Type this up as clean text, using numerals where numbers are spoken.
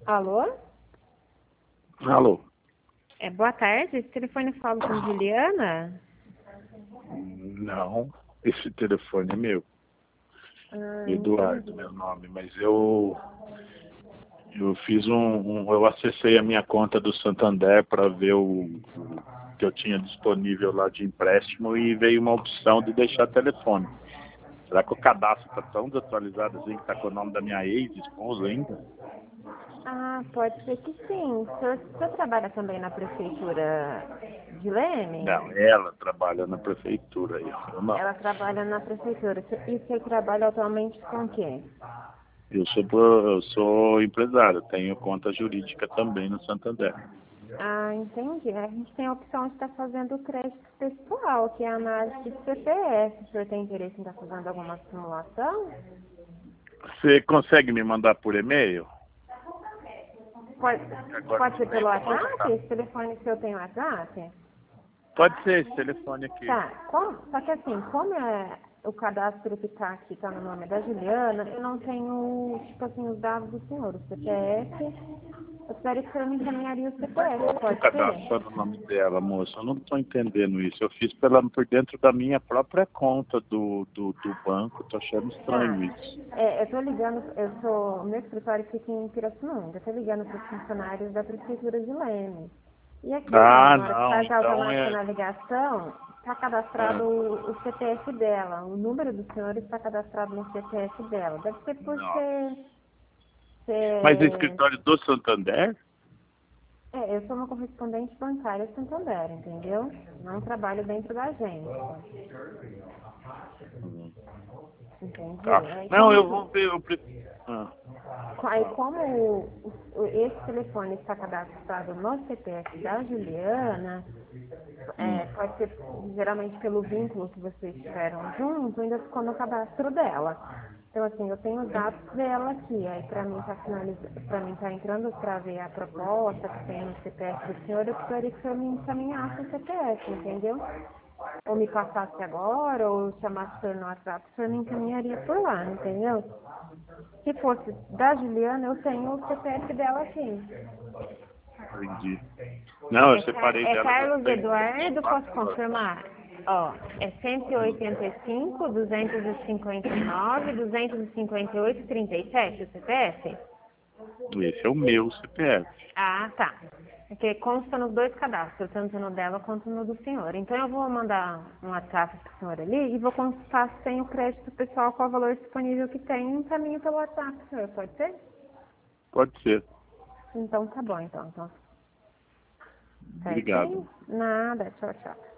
Alô? Alô? Boa tarde, esse telefone fala com Juliana? Não, esse telefone é meu. Eduardo, Entendi. meu nome, mas eu fiz eu acessei a minha conta do Santander para ver o que eu tinha disponível lá de empréstimo e veio uma opção de deixar telefone. Será que o cadastro está tão desatualizado assim que está com o nome da minha ex-esposa ainda? Ah, pode ser que sim. O senhor trabalha também na prefeitura de Leme? Não, ela trabalha na prefeitura, eu não. Ela trabalha na prefeitura. E você trabalha atualmente com o quê? Eu sou empresário, tenho conta jurídica também no Santander. Ah, entendi. A gente tem a opção de estar fazendo o crédito pessoal, que é a análise de CPF. O senhor tem interesse em estar fazendo alguma simulação? Você consegue me mandar por e-mail? Pode, Agora pode não ser pelo tem como WhatsApp? mandar. Esse telefone seu tem WhatsApp? Pode ser esse telefone aqui. Tá, só que assim, como é o cadastro que tá aqui, tá no nome da Juliana, eu não tenho, tipo assim, os dados do senhor, o CPF, eu espero que o senhor me encaminharia o Mas CPF, como que o pode cadastro ser? está no nome dela, moça? Eu não estou entendendo isso. Eu fiz por dentro da minha própria conta do banco. Estou achando Tá, estranho isso. eu tô ligando, o meu escritório fica em Pirassununga, eu tô ligando para os funcionários da Prefeitura de Leme. E aqui, Ah, na hora que não. faz a Então automática na ligação, está cadastrado é, o CPF dela. O número do senhor está cadastrado no CPF dela. Deve ser por não. Mas o ser... escritório do Santander? eu sou uma correspondente bancária Santander, entendeu? Não trabalho dentro da agência. Hum, Entendi? tá. Aí Não, como eu assim? vou ver. Aí Fala. como esse telefone está cadastrado no CPF da Juliana, Hum, pode ser geralmente pelo vínculo que vocês tiveram junto, ainda ficou no cadastro dela. Então assim, eu tenho os dados dela aqui, aí para mim para mim tá entrando para ver a proposta que tem no CPF do senhor, eu precisaria que o senhor me encaminhasse o CPF, entendeu? Ou me passasse agora, ou chamasse o senhor no WhatsApp, o senhor me encaminharia por lá, entendeu? Se fosse da Juliana, eu tenho o CPF dela aqui. entendi. Não, eu separei É dela já Carlos tem Eduardo, posso 4 anos. confirmar? Ó, é Hum. 185, 259, 258, 37 o CPF? Esse é o meu CPF. Ah, tá. Porque consta nos dois cadastros, tanto no dela quanto no do senhor. Então eu vou mandar um WhatsApp pro senhor ali e vou consultar se tem o crédito pessoal, qual o valor disponível que tem, e encaminho pelo WhatsApp, senhor. Pode ser? Pode ser. Então tá bom, então. Obrigado. Certinho? Nada, tchau, tchau.